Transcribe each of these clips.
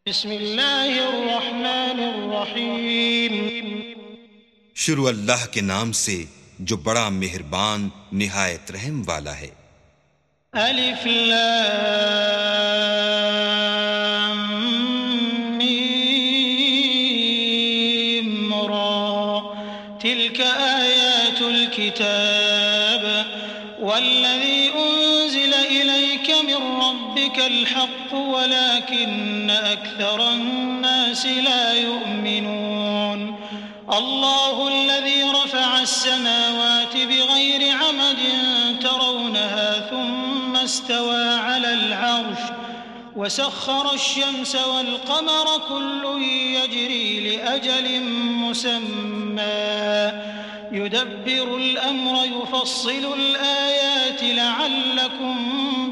بسم اللہ الرحمن الرحیم شروع اللہ کے نام سے جو بڑا مہربان نہایت رحم والا ہے۔ الف لام میم را تلك آیات الكتاب والذی انزل الیک من ربک الحق ولكن اکثر الناس لا يؤمنون۔ اللہ الذی رفع السماوات بغیر عمد ترونها ثم استوى على العرش وسخر الشمس والقمر كل يجري لأجل مسمى يدبر الأمر يفصل الآيات لعلكم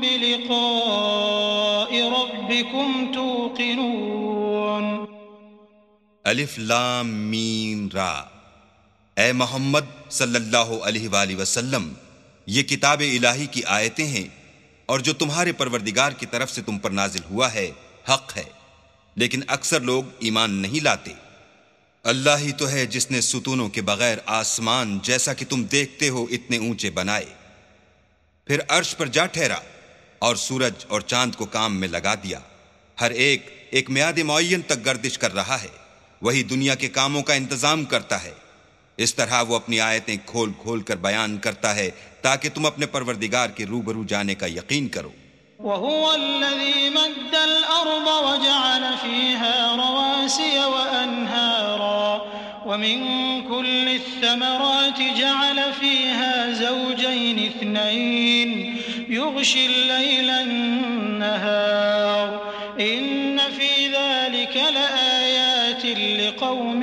بلقاء ربكم توقنون۔ الف لام میم را، اے محمد صلی اللہ علیہ وآلہ وسلم، یہ کتاب الہی کی آیتیں ہیں اور جو تمہارے پروردگار کی طرف سے تم پر نازل ہوا ہے حق ہے، لیکن اکثر لوگ ایمان نہیں لاتے۔ اللہ ہی تو ہے جس نے ستونوں کے بغیر آسمان جیسا کہ تم دیکھتے ہو اتنے اونچے بنائے، پھر عرش پر جا ٹھہرا اور سورج اور چاند کو کام میں لگا دیا، ہر ایک میعاد معین تک گردش کر رہا ہے، وہی دنیا کے کاموں کا انتظام کرتا ہے۔ اس طرح وہ اپنی آیتیں کھول کھول کر بیان کرتا ہے تاکہ تم اپنے پروردگار کے روبرو جانے کا یقین کرو۔ وهو الذي مد الأرض وجعل فيها رواسي وأنهارا ومن كل الثمرات جعل فيها زوجين اثنين يغشي الليل النهار إن في ذلك لآيات لقوم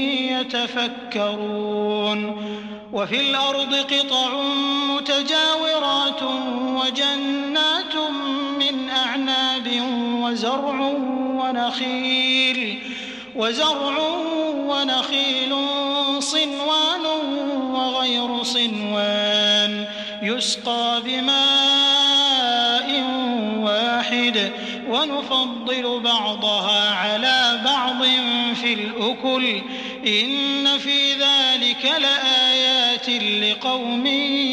يتفكرون۔ وفي الأرض قطع متجاورات وجنات من أعناب وزرع ونخيل صنوان وغير صنوان يسقى بماء واحد ونفضل بعضها على بعض في الأكل إن في ذلك لآيات لقوم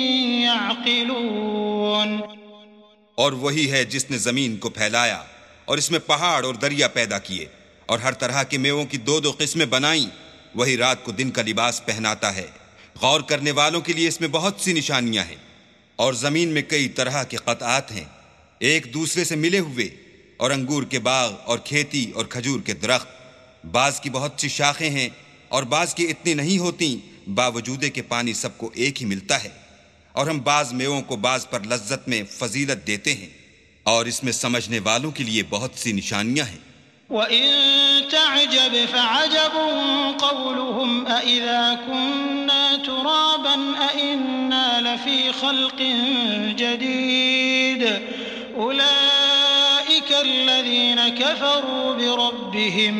يعقلون۔ اور وہی ہے جس نے زمین کو پھیلایا اور اس میں پہاڑ اور دریا پیدا کیے اور ہر طرح کے میووں کی دو قسمیں بنائیں، وہی رات کو دن کا لباس پہناتا ہے۔ غور کرنے والوں کے لیے اس میں بہت سی نشانیاں ہیں۔ اور زمین میں کئی طرح کے قطعات ہیں ایک دوسرے سے ملے ہوئے، اور انگور کے باغ اور کھیتی اور کھجور کے درخت، بعض کی بہت سی شاخیں ہیں اور بعض کی اتنی نہیں ہوتی، باوجود کہ پانی سب کو ایک ہی ملتا ہے، اور ہم بعض میووں کو بعض پر لذت میں فضیلت دیتے ہیں، اور اس میں سمجھنے والوں کے لیے بہت سی نشانیاں ہیں۔ وَإِن تَعْجَبْ فَعَجَبٌ قَوْلُهُمْ أَإِذَا كُنَّا تُرَابًا أَإِنَّا لَفِي خَلْقٍ جَدِيدٍ أُولَئِكَ الَّذِينَ كَفَرُوا بِرَبِّهِمْ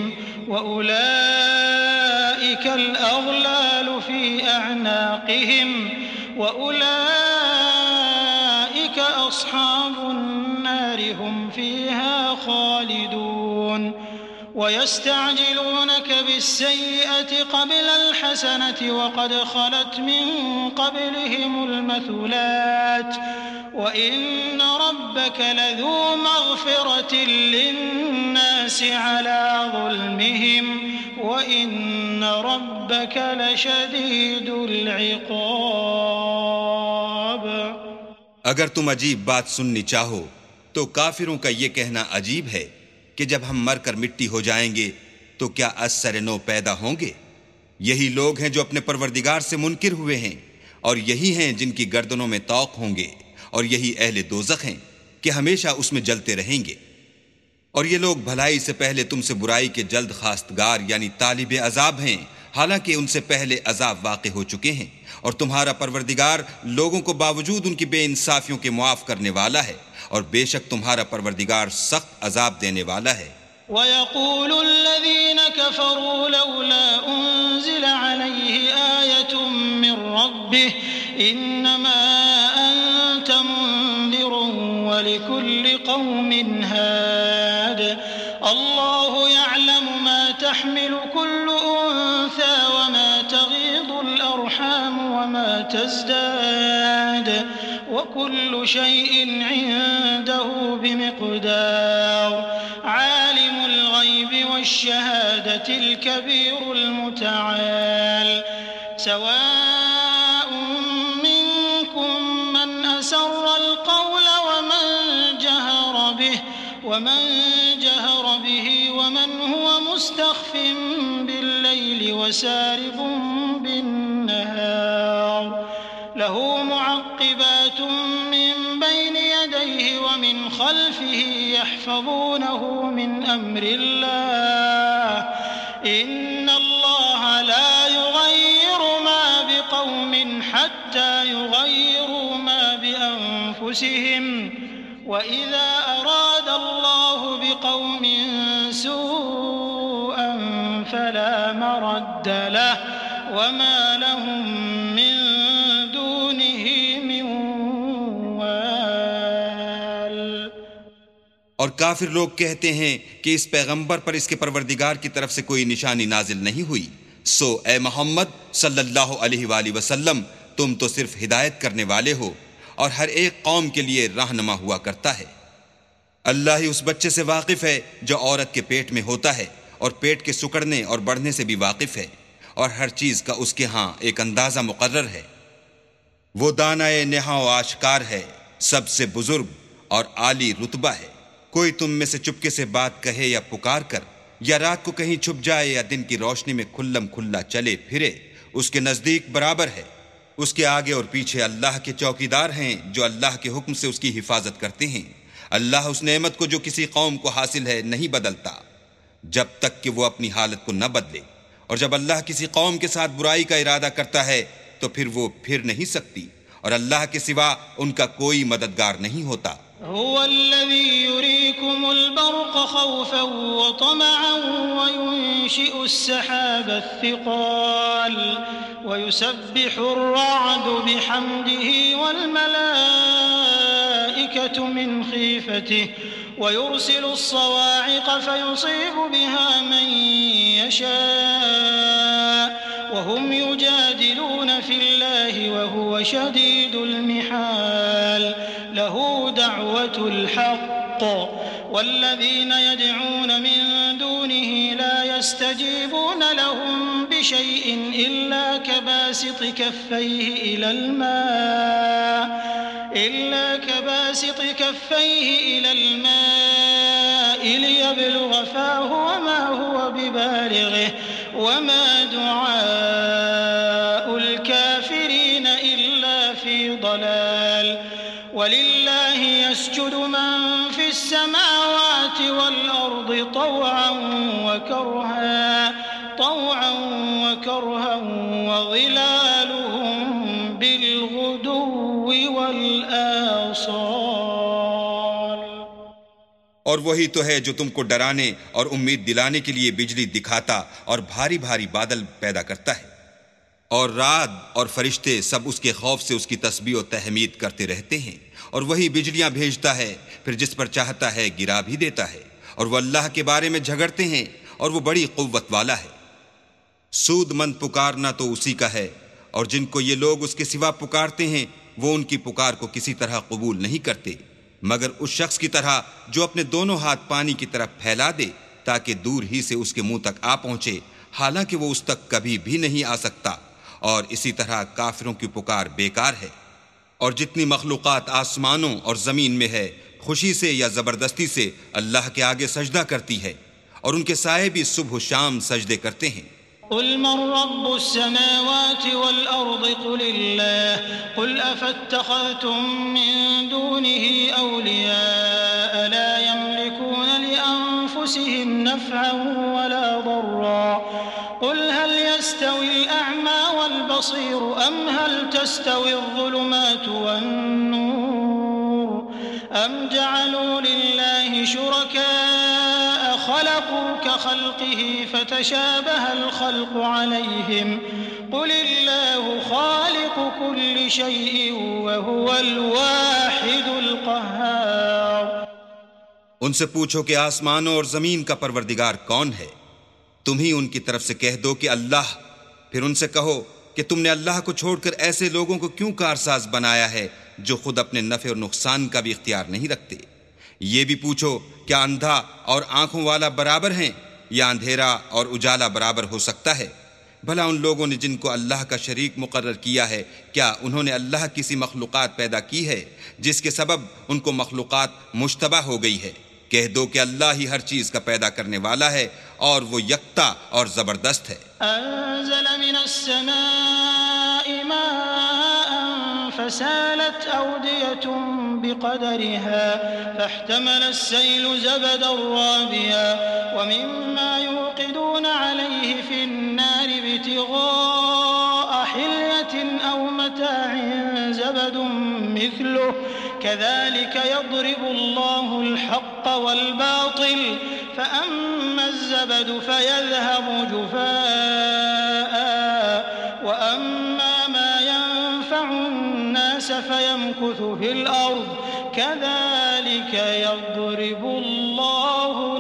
وَأُولَئِكَ الْأَغْلَالُ فِي أَعْنَاقِهِمْ وَأُولَئِكَ أَصْحَابُ النَّارِ هُمْ فِيهَا خَالِدُونَ۔ وَيَسْتَعْجِلُونَكَ بِالسَّيِّئَةِ قَبْلَ الْحَسَنَةِ وَقَدْ خَلَتْ مِن قَبْلِهِمُ الْمَثُلَاتُ وَإِنَّ رَبَّكَ لَذُو مَغْفِرَةٍ لِلنَّاسِ عَلَى ظُلْمِهِمْ وَإِنَّ رَبَّكَ لَشَدِيدُ الْعِقَابِ۔ اگر تم عجیب بات سننی چاہو تو کافروں کا یہ کہنا عجیب ہے کہ جب ہم مر کر مٹی ہو جائیں گے تو کیا از سر نو پیدا ہوں گے؟ یہی لوگ ہیں جو اپنے پروردگار سے منکر ہوئے ہیں، اور یہی ہیں جن کی گردنوں میں طوق ہوں گے، اور یہی اہل دوزخ ہیں کہ ہمیشہ اس میں جلتے رہیں گے۔ اور یہ لوگ بھلائی سے پہلے تم سے برائی کے جلد خواستگار یعنی طالب عذاب ہیں، حالانکہ ان سے پہلے عذاب واقع ہو چکے ہیں، اور تمہارا پروردگار لوگوں کو باوجود ان کی بے انصافیوں کے معاف کرنے والا ہے، اور بے شک تمہارا پروردگار سخت عذاب دینے والا ہے۔ وَيَقُولُ الَّذِينَ كَفَرُوا لَوْلَا أُنزِلَ عَلَيْهِ آيَةٌ مِّن رَّبِّهِ إِنَّمَا أَنتَ مُنذِرٌ وَلِكُلِّ قَوْمٍ هَادٍ الله يعلم ما تحمل كل أنثى وما تغيض الأرحام وما تزداد وكل شيء عنده بمقدار عالم الغيب والشهادة الكبير المتعال سواء منكم من أسر القول ومن جهر به ومن هو مستخف بالليل وسارب بالنهار له معقبات من بين يديه ومن خلفه يحفظونه من أمر الله إن الله لا يغير ما بقوم حتى يغيروا ما بأنفسهم وإذا أراد الله بقوم سوءا فلا مرد له وما لهم من دونه من وال. اور کافر لوگ کہتے ہیں کہ اس پیغمبر پر اس کے پروردگار کی طرف سے کوئی نشانی نازل نہیں ہوئی، سو اے محمد صلی اللہ علیہ وآلہ وسلم تم تو صرف ہدایت کرنے والے ہو اور ہر ایک قوم کے لیے رہنما ہوا کرتا ہے۔ اللہ ہی اس بچے سے واقف ہے جو عورت کے پیٹ میں ہوتا ہے اور پیٹ کے سکڑنے اور بڑھنے سے بھی واقف ہے، اور ہر چیز کا اس کے ہاں ایک اندازہ مقرر ہے۔ وہ دانائے نہا و آشکار ہے، سب سے بزرگ اور عالی رتبہ ہے۔ کوئی تم میں سے چپکے سے بات کہے یا پکار کر، یا رات کو کہیں چھپ جائے یا دن کی روشنی میں کھلم کھلا چلے پھرے، اس کے نزدیک برابر ہے۔ اس کے آگے اور پیچھے اللہ کے چوکیدار ہیں جو اللہ کے حکم سے اس کی حفاظت کرتے ہیں۔ اللہ اس نعمت کو جو کسی قوم کو حاصل ہے نہیں بدلتا جب تک کہ وہ اپنی حالت کو نہ بدلے، اور جب اللہ کسی قوم کے ساتھ برائی کا ارادہ کرتا ہے تو پھر وہ پھر نہیں سکتی، اور اللہ کے سوا ان کا کوئی مددگار نہیں ہوتا۔ هو الذي يريكم البرق خوفا وطمعا وينشئ السحاب الثقال ويسبح الرعد بحمده والملائكة من خيفته ويرسل الصواعق فيصيب بها من يشاء وهم يجادلون في الله وهو شديد المحال له دعوة الحق والذين يدعون من دونه لا يستجيبون لهم بشيء إلا كباسط كفيه إلى الماء ليبلغ فاه وما هو ببالغه وما دعاء الكافرين إلا في ضلال ولله يسجد من في السماوات والأرض طوعا وكرها وظلالهم بالغدو والآصال۔ اور وہی تو ہے جو تم کو ڈرانے اور امید دلانے کے لیے بجلی دکھاتا اور بھاری بھاری بادل پیدا کرتا ہے، اور رعد اور فرشتے سب اس کے خوف سے اس کی تسبیح و تحمید کرتے رہتے ہیں، اور وہی بجلیاں بھیجتا ہے، پھر جس پر چاہتا ہے گرا بھی دیتا ہے، اور وہ اللہ کے بارے میں جھگڑتے ہیں اور وہ بڑی قوت والا ہے۔ سود مند پکارنا تو اسی کا ہے، اور جن کو یہ لوگ اس کے سوا پکارتے ہیں وہ ان کی پکار کو کسی طرح قبول نہیں کرتے مگر اس شخص کی طرح جو اپنے دونوں ہاتھ پانی کی طرف پھیلا دے تاکہ دور ہی سے اس کے منہ تک آ پہنچے، حالانکہ وہ اس تک کبھی بھی نہیں آ سکتا، اور اسی طرح کافروں کی پکار بیکار ہے۔ اور جتنی مخلوقات آسمانوں اور زمین میں ہے خوشی سے یا زبردستی سے اللہ کے آگے سجدہ کرتی ہے، اور ان کے سائے بھی صبح و شام سجدے کرتے ہیں۔ قل من رب السماوات والأرض قل الله قل أفاتخذتم من دونه أولياء لا يملكون لأنفسهم نفعا ولا ضرا قل هل يستوي الأعمى والبصير أم هل تستوي الظلمات والنور أم جعلوا لله شركاء خلقوا كخلقه فتشابه الخلق عليهم قل الله خالق كل شيء وهو الواحد القهار۔ ان سے پوچھو کہ آسمانوں اور زمین کا پروردگار کون ہے؟ تم ہی ان کی طرف سے کہہ دو کہ اللہ۔ پھر ان سے کہو کہ تم نے اللہ کو چھوڑ کر ایسے لوگوں کو کیوں کارساز بنایا ہے جو خود اپنے نفع اور نقصان کا بھی اختیار نہیں رکھتے؟ یہ بھی پوچھو کیا اندھا اور آنکھوں والا برابر ہیں یا اندھیرا اور اجالا برابر ہو سکتا ہے؟ بھلا ان لوگوں نے جن کو اللہ کا شریک مقرر کیا ہے، کیا انہوں نے اللہ کسی مخلوقات پیدا کی ہے جس کے سبب ان کو مخلوقات مشتبہ ہو گئی ہے؟ کہہ دو کہ اللہ ہی ہر چیز کا پیدا کرنے والا ہے اور وہ یکتا اور زبردست ہے۔ انزل من السماء ماء فسالت أودية بقدرها فاحتمل السيل زبدا رابيا ومما يوقدون عليه في النار ابتغاء حلية أو متاع زبد مثله كذلك يضرب الله الحق والباطل فأما الزبد فيذهب جفاء وأما ما ينفع الناس فيمكث في الأرض كذلك يضرب الله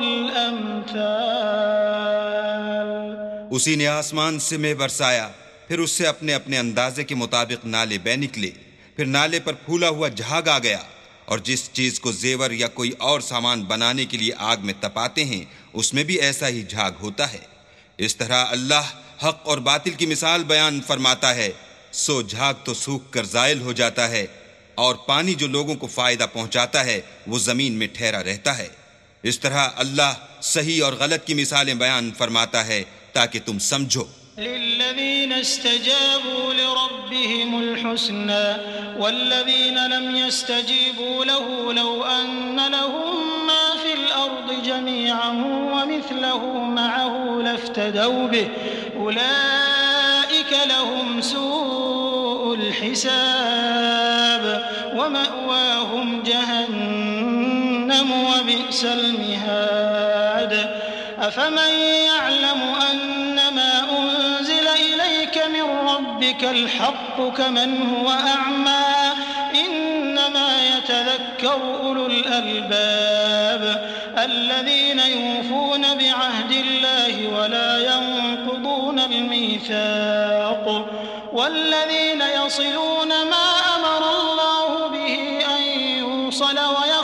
الأمثال۔ اسی نے آسمان سے مے برسایا، پھر اس سے اپنے اپنے اندازے کے مطابق نالے بہ نکلے، پھر نالے پر پھولا ہوا جھاگ آ گیا، اور جس چیز کو زیور یا کوئی اور سامان بنانے کے لیے آگ میں تپاتے ہیں اس میں بھی ایسا ہی جھاگ ہوتا ہے۔ اس طرح اللہ حق اور باطل کی مثال بیان فرماتا ہے، سو جھاگ تو سوکھ کر زائل ہو جاتا ہے، اور پانی جو لوگوں کو فائدہ پہنچاتا ہے وہ زمین میں ٹھہرا رہتا ہے۔ اس طرح اللہ صحیح اور غلط کی مثالیں بیان فرماتا ہے تاکہ تم سمجھو۔ للذين استجابوا لربهم الحسنى والذين لم يستجيبوا له لو أن لهم ما في الأرض جميعا ومثله معه لافتدوا به أولئك لهم سوء الحساب ومأواهم جهنم وبئس المهاد أفمن يعلم أنما أنزل إليك من ربك الحق كمن هو أعمى إنما يتذكر أولو الألباب الذين يوفون بعهد الله ولا ينقضون الميثاق والذين يصلون ما أمر الله به أن يوصل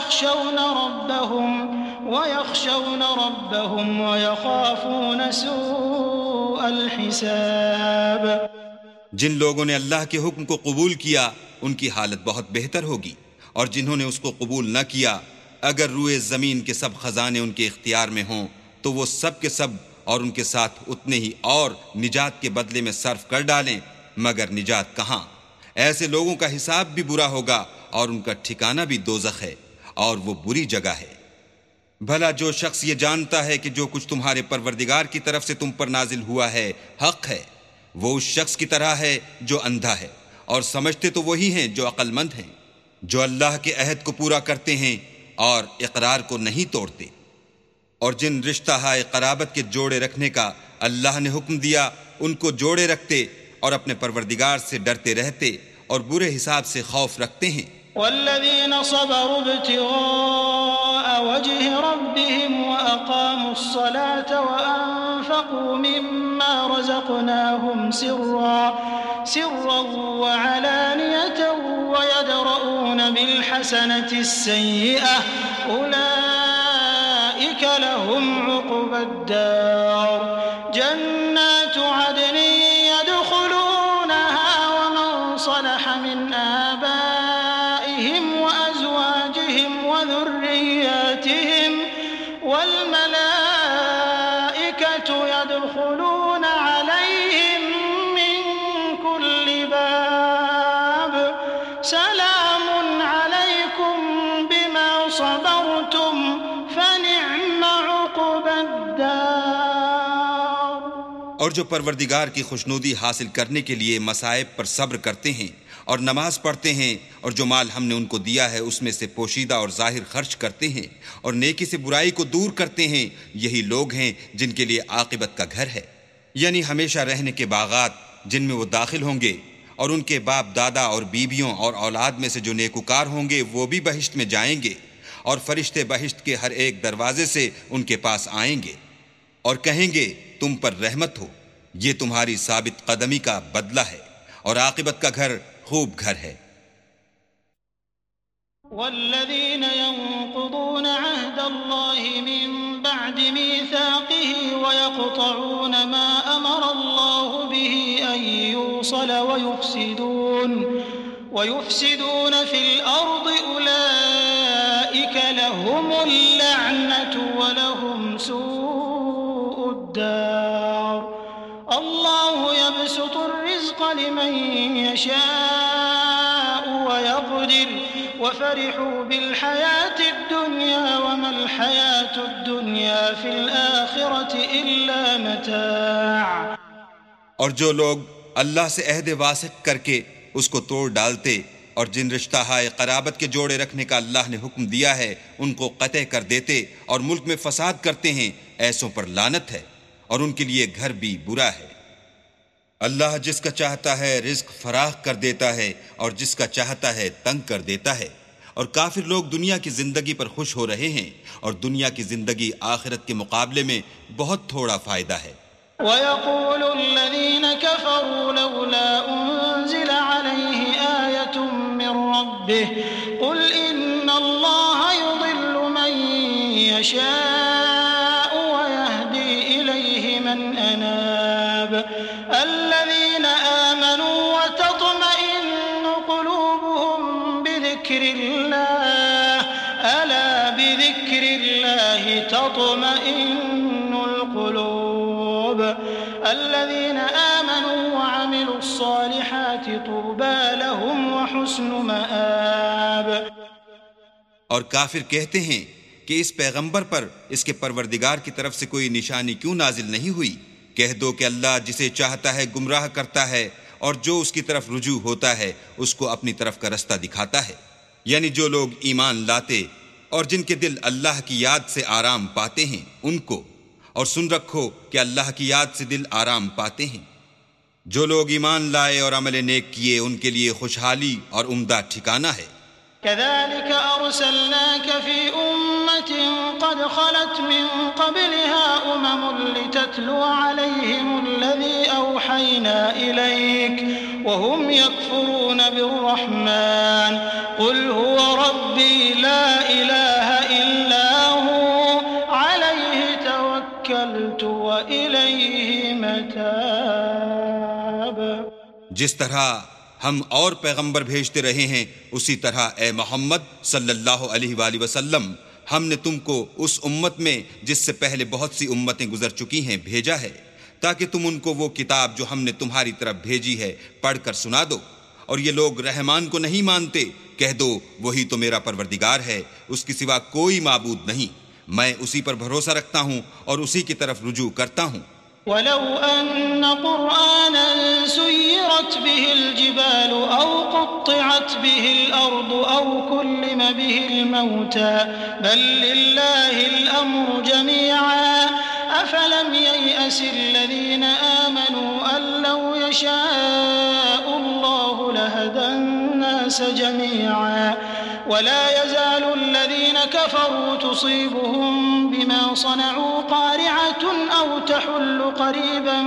ويخشون ربهم ويخافون سوء الحساب۔ جن لوگوں نے اللہ کے حکم کو قبول کیا ان کی حالت بہت بہتر ہوگی، اور جنہوں نے اس کو قبول نہ کیا اگر روئے زمین کے سب خزانے ان کے اختیار میں ہوں تو وہ سب کے سب اور ان کے ساتھ اتنے ہی اور نجات کے بدلے میں صرف کر ڈالیں، مگر نجات کہاں؟ ایسے لوگوں کا حساب بھی برا ہوگا اور ان کا ٹھکانہ بھی دوزخ ہے، اور وہ بری جگہ ہے۔ بھلا جو شخص یہ جانتا ہے کہ جو کچھ تمہارے پروردگار کی طرف سے تم پر نازل ہوا ہے حق ہے، وہ اس شخص کی طرح ہے جو اندھا ہے، اور سمجھتے تو وہی ہیں جو عقل مند ہیں، جو اللہ کے عہد کو پورا کرتے ہیں اور اقرار کو نہیں توڑتے۔ اور جن رشتہ ہائے قرابت کے جوڑے رکھنے کا اللہ نے حکم دیا ان کو جوڑے رکھتے اور اپنے پروردگار سے ڈرتے رہتے اور برے حساب سے خوف رکھتے ہیں۔ والذين صبروا ابتغاء وجه ربهم وأقاموا الصلاة وأنفقوا مما رزقناهم سرا وعلانية ويدرؤون بالحسنة السيئة أولئك لهم عقبى الدار جنات عدن يدخلونها ومن صلح من آبائهم وأزواجهم وذرياتهم والملائكة يدخلون عليهم من كل باب سلام عليكم بما صبرتم فنعم عقبى الدار۔ اور جو پروردگار کی خوشنودی حاصل کرنے کے لیے مصائب پر صبر کرتے ہیں اور نماز پڑھتے ہیں، اور جو مال ہم نے ان کو دیا ہے اس میں سے پوشیدہ اور ظاہر خرچ کرتے ہیں اور نیکی سے برائی کو دور کرتے ہیں، یہی لوگ ہیں جن کے لیے عاقبت کا گھر ہے، یعنی ہمیشہ رہنے کے باغات جن میں وہ داخل ہوں گے، اور ان کے باپ دادا اور بیویوں اور اولاد میں سے جو نیکوکار ہوں گے وہ بھی بہشت میں جائیں گے، اور فرشتے بہشت کے ہر ایک دروازے سے ان کے پاس آئیں گے اور کہیں گے تم پر رحمت ہو، یہ تمہاری ثابت قدمی کا بدلہ ہے اور عاقبت کا گھر خوب گھر ہے۔ والذين ينقضون عهد الله من بعد ميثاقه ويقطعون ما أمر الله به أن يوصل ويفسدون في الأرض أولئك لهم اللعنة ولهم سوء الدار الله يبسط الرزق لمن يشاء ويقدر وفرحوا بالحياة الدنيا وما الحياة الدنيا في الآخرة إلا متاع۔ اور جو لوگ اللہ سے عہد واثق کر کے اس کو توڑ ڈالتے اور جن رشتہ ہائے قرابت کے جوڑے رکھنے کا اللہ نے حکم دیا ہے ان کو قطع کر دیتے اور ملک میں فساد کرتے ہیں، ایسوں پر لعنت ہے اور ان کے لیے گھر بھی برا ہے۔ اللہ جس کا چاہتا ہے رزق فراخ کر دیتا ہے اور جس کا چاہتا ہے تنگ کر دیتا ہے، اور کافر لوگ دنیا کی زندگی پر خوش ہو رہے ہیں اور دنیا کی زندگی آخرت کے مقابلے میں بہت تھوڑا فائدہ ہے۔ وَيَقُولُ الَّذِينَ كَفَرُوا لَوْلَا أُنزِلَ عَلَيْهِ آيَةٌ مِّن رَّبِّهِ قُلْ إِنَّ اللَّهَ يُضِلُّ مَن يَشَاءُ وَيَهْدِي إِلَيْهِ مَنْ أَنَابَ الَّذِينَ آمَنُوا وَتَطْمَئِنُّ قُلُوبُهُم بِذِكْرِ اللَّهِ أَلَا بِذِكْرِ اللَّهِ تَطْمَئِنُّ الْقُلُوبُ الذين آمنوا وعملوا الصالحات طوبى لهم وحسن مآب۔ اور کافر کہتے ہیں کہ اس پیغمبر پر اس کے پروردگار کی طرف سے کوئی نشانی کیوں نازل نہیں ہوئی؟ کہہ دو کہ اللہ جسے چاہتا ہے گمراہ کرتا ہے اور جو اس کی طرف رجوع ہوتا ہے اس کو اپنی طرف کا رستہ دکھاتا ہے، یعنی جو لوگ ایمان لاتے اور جن کے دل اللہ کی یاد سے آرام پاتے ہیں ان کو، اور سن رکھو کہ اللہ کی یاد سے دل آرام پاتے ہیں۔ جو لوگ ایمان لائے اور عمل نیک کیے ان کے لیے خوشحالی اور عمدہ ٹھکانہ ہے۔ كذلك أرسلناك في أمة قد خلت من قبلها لتتلو عليهم الذي أوحينا إليك وهم يكفرون بالرحمن قل هو ربي لا إله إلا هو عليه توكلت وإليه متاب۔ جس طرح ہم اور پیغمبر بھیجتے رہے ہیں اسی طرح اے محمد صلی اللہ علیہ وآلہ وسلم ہم نے تم کو اس امت میں جس سے پہلے بہت سی امتیں گزر چکی ہیں بھیجا ہے تاکہ تم ان کو وہ کتاب جو ہم نے تمہاری طرف بھیجی ہے پڑھ کر سنا دو، اور یہ لوگ رحمان کو نہیں مانتے، کہہ دو وہی تو میرا پروردگار ہے، اس کے سوا کوئی معبود نہیں، میں اسی پر بھروسہ رکھتا ہوں اور اسی کی طرف رجوع کرتا ہوں۔ ولو أن قرآنا سيرت به الجبال أو قطعت به الأرض أو كلم به الموتى بل لله الأمر جميعا أفلم ييأس الذين آمنوا أن لو يشاء الله لهدى الناس جميعا ولا يزال الذين كفروا تصيبهم بما صنعوا قارعة أو تحل قريبا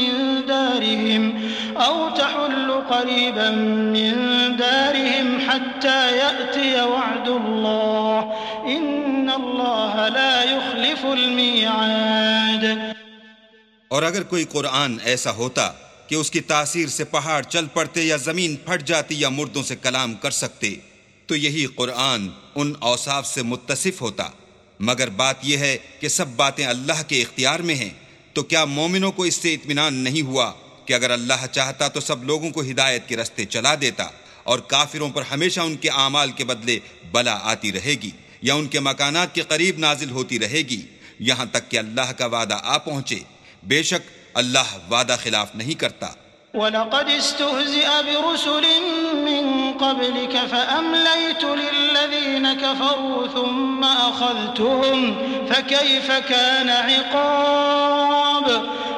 من دارهم حتى يأتي وعد الله إن الله لا يخلف الميعاد۔ اور اگر کوئی قرآن ایسا ہوتا کہ اس کی تاثیر سے پہاڑ چل پڑتے یا زمین پھٹ جاتی یا مردوں سے کلام کر سکتے تو یہی قرآن ان اوصاف سے متصف ہوتا، مگر بات یہ ہے کہ سب باتیں اللہ کے اختیار میں ہیں۔ تو کیا مومنوں کو اس سے اطمینان نہیں ہوا کہ اگر اللہ چاہتا تو سب لوگوں کو ہدایت کے رستے چلا دیتا، اور کافروں پر ہمیشہ ان کے اعمال کے بدلے بلا آتی رہے گی یا ان کے مکانات کے قریب نازل ہوتی رہے گی یہاں تک کہ اللہ کا وعدہ آ پہنچے، بے شک اللہ وعدہ خلاف نہیں کرتا۔ وَلَقَدِ اسْتُهْزِئَ بِرُسُلٍ مِّن قَبْلِكَ فَأَمْلَيْتُ لِلَّذِينَ كَفَرُوا ثُمَّ أَخَذْتُهُمْ فَكَيْفَ كَانَ عِقَابِ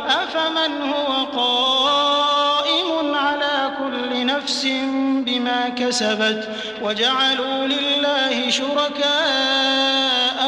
أَفَمَنْ هُوَ قَائِمٌ عَلَى كُلِّ نَفْسٍ بِمَا كسبت وجعلوا لله شركاء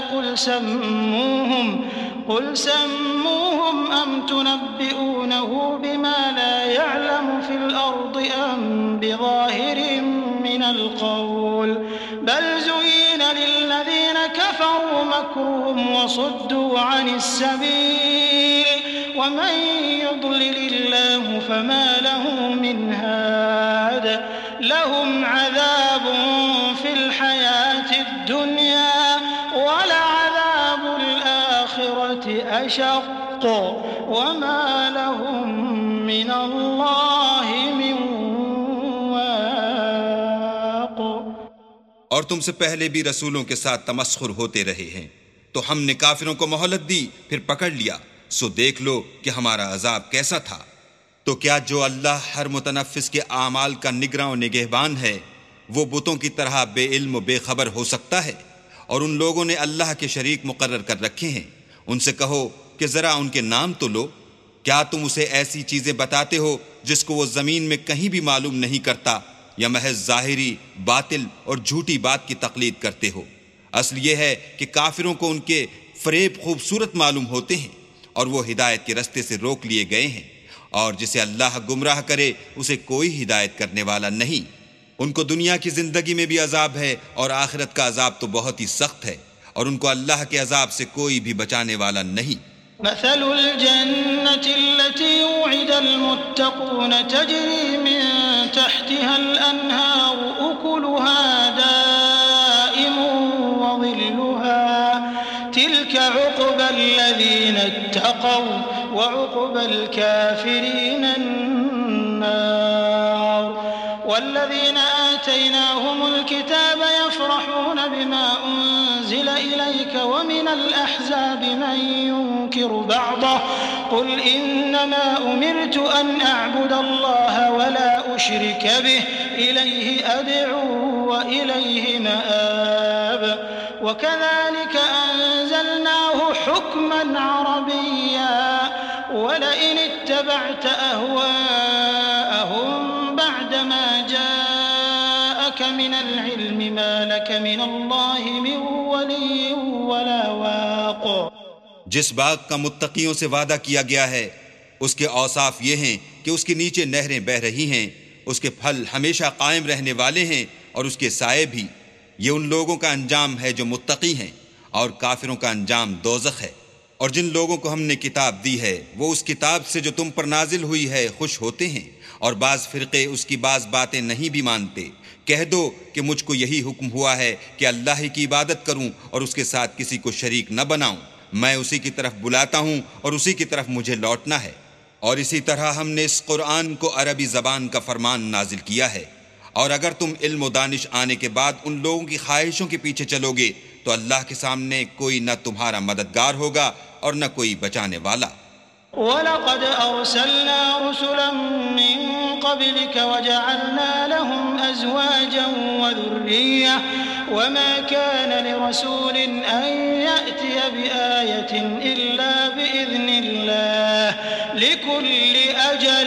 قل سموهم أم تنبئونه بما لا يعلم في الأرض أم بظاهر من القول بل زين للذين كفروا مكرهم وصدوا عن السبيل ومن يضلل الله فما له من هاد لهم عذاب في الحياة الدنيا ولعذاب الآخرة أشق وما لهم من الله من واق. اور تم سے پہلے بھی رسولوں کے ساتھ تمسخر ہوتے رہے ہیں تو ہم نے کافروں کو مہلت دی پھر پکڑ لیا، سو دیکھ لو کہ ہمارا عذاب کیسا تھا. تو کیا جو اللہ ہر متنفس کے اعمال کا نگراں و نگہبان ہے وہ بتوں کی طرح بے علم و بے خبر ہو سکتا ہے؟ اور ان لوگوں نے اللہ کے شریک مقرر کر رکھے ہیں. ان سے کہو کہ ذرا ان کے نام تو لو. کیا تم اسے ایسی چیزیں بتاتے ہو جس کو وہ زمین میں کہیں بھی معلوم نہیں کرتا، یا محض ظاہری باطل اور جھوٹی بات کی تقلید کرتے ہو؟ اصل یہ ہے کہ کافروں کو ان کے فریب خوبصورت معلوم ہوتے ہیں اور وہ ہدایت کے رستے سے روک لیے گئے ہیں، اور جسے اللہ گمراہ کرے اسے کوئی ہدایت کرنے والا نہیں. ان کو دنیا کی زندگی میں بھی عذاب ہے اور آخرت کا عذاب تو بہت ہی سخت ہے، اور ان کو اللہ کے عذاب سے کوئی بھی بچانے والا نہیں. مثل الجنة التي وعد المتقون تجري من تحتها الأنهار أكلها دائم وظلها تلك عقبى الذين اتقوا وعقبى الكافرين النار. والذين آتيناهم الكتاب يفرحون بما أنزل إليك ومن الأحزاب من ينكر بعضه قل إنما أمرت أن أعبد الله ولا أشرك به إليه أدعو وإليه مآب. وكذلك أنزلناه حكما عربيا ولئن اتبعت أهواءهم بعدما جاءك من العلم ما لك من الله من ولي ولا واق. جس باغ کا متقیوں سے وعدہ کیا گیا ہے اس کے اوصاف یہ ہیں کہ اس کے نیچے نہریں بہہ رہی ہیں، اس کے پھل ہمیشہ قائم رہنے والے ہیں اور اس کے سائے بھی. یہ ان لوگوں کا انجام ہے جو متقی ہیں، اور کافروں کا انجام دوزخ ہے. اور جن لوگوں کو ہم نے کتاب دی ہے وہ اس کتاب سے جو تم پر نازل ہوئی ہے خوش ہوتے ہیں، اور بعض فرقے اس کی بعض باتیں نہیں بھی مانتے. کہہ دو کہ مجھ کو یہی حکم ہوا ہے کہ اللہ ہی کی عبادت کروں اور اس کے ساتھ کسی کو شریک نہ بناؤں. میں اسی کی طرف بلاتا ہوں اور اسی کی طرف مجھے لوٹنا ہے. اور اسی طرح ہم نے اس قرآن کو عربی زبان کا فرمان نازل کیا ہے. اور اگر تم علم و دانش آنے کے بعد ان لوگوں کی خواہشوں کے پیچھے چلو گے تو اللہ کے سامنے کوئی نہ تمہارا مددگار ہوگا اور نہ کوئی بچانے والا. وَلَقَدْ أَرْسَلْنَا رُسُلًا مِّن قَبْلِكَ وَجَعَلْنَا لَهُمْ أَزْوَاجًا وَذُرِّيَّةً وَمَا كَانَ لِرَسُولٍ أَن يَأْتِيَ بِآيَةٍ إِلَّا بِإِذْنِ اللَّهِ لِكُلِّ أَجَلٍ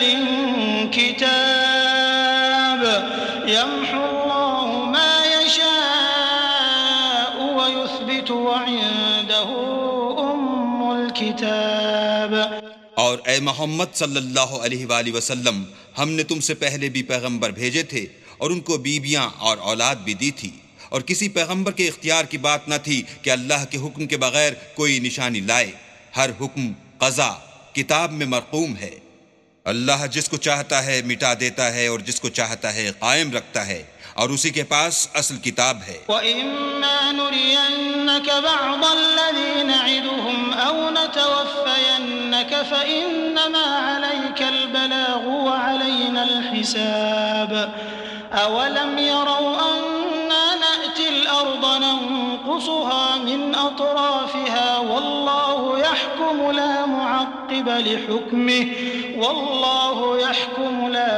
كِتَابٌ يَمْحُو اللَّهُ مَا يَشَاءُ وَيُثْبِتُ وَعِندَهُ أُمُّ الْكِتَابِ. اور اے محمد صلی اللہ علیہ وآلہ وسلم، ہم نے تم سے پہلے بھی پیغمبر بھیجے تھے اور ان کو بیویاں اور اولاد بھی دی تھی، اور کسی پیغمبر کے اختیار کی بات نہ تھی کہ اللہ کے حکم کے بغیر کوئی نشانی لائے. ہر حکم قضا کتاب میں مرقوم ہے. اللہ جس کو چاہتا ہے مٹا دیتا ہے اور جس کو چاہتا ہے قائم رکھتا ہے، اور اسی کے پاس اصل کتاب ہے. وَإِمَّا نُرِيَنَّكَ بَعْضَ الَّذِي نَعِدُهُمْ أَوْ نَتَوَفَّيَنَّكَ فَإِنَّمَا عَلَيْكَ الْبَلَاغُ وَعَلَيْنَا الْحِسَابُ. أَوَلَمْ يَرَوْا أَنَّا نَأْتِي الْأَرْضَ نَنقُصُهَا مِنْ أَطْرَافِهَا وَاللَّهُ يَحْكُمُ لَا مُعَقِّبَ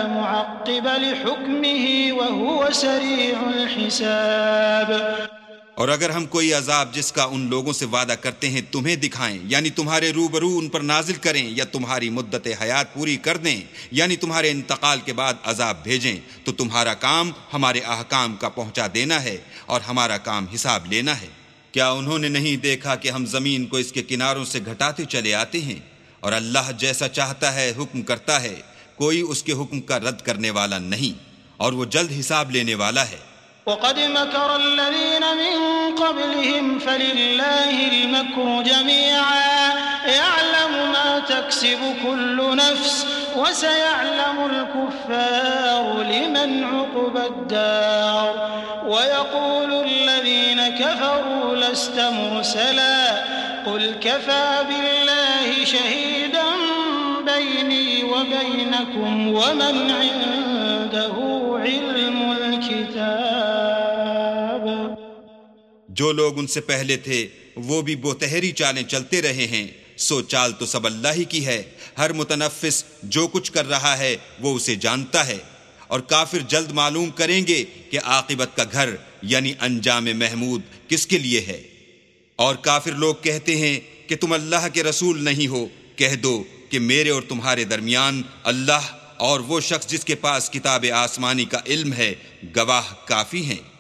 لِحُكْمِهِ وَهُوَ سَرِيعُ الْحِسَابِ. اور اگر ہم کوئی عذاب جس کا ان لوگوں سے وعدہ کرتے ہیں تمہیں دکھائیں، یعنی تمہارے روبرو ان پر نازل کریں، یا تمہاری مدت حیات پوری کر دیں، یعنی تمہارے انتقال کے بعد عذاب بھیجیں، تو تمہارا کام ہمارے احکام کا پہنچا دینا ہے اور ہمارا کام حساب لینا ہے۔ کیا انہوں نے نہیں دیکھا کہ ہم زمین کو اس کے کناروں سے گھٹاتے چلے آتے ہیں، اور اللہ جیسا چاہتا ہے حکم کرتا ہے، کوئی اس کے حکم کا رد کرنے والا نہیں، اور وہ جلد حساب لینے والا ہے۔ وقد مكر الذين من قبلهم فلله المكر جميعا يعلم ما تكسب كل نفس وسيعلم الكفار لمن عقبى الدار ويقول الذين كفروا لست مرسلا قل كفى بالله شهيدا بيني وبينكم ومن عنده علم الكتاب۔ جو لوگ ان سے پہلے تھے وہ بھی بہتری چالیں چلتے رہے ہیں، سو چال تو سب اللہ ہی کی ہے، ہر متنفس جو کچھ کر رہا ہے وہ اسے جانتا ہے، اور کافر جلد معلوم کریں گے کہ عاقبت کا گھر یعنی انجام محمود کس کے لیے ہے۔ اور کافر لوگ کہتے ہیں کہ تم اللہ کے رسول نہیں ہو، کہہ دو کہ میرے اور تمہارے درمیان اللہ اور وہ شخص جس کے پاس کتاب آسمانی کا علم ہے گواہ کافی ہیں۔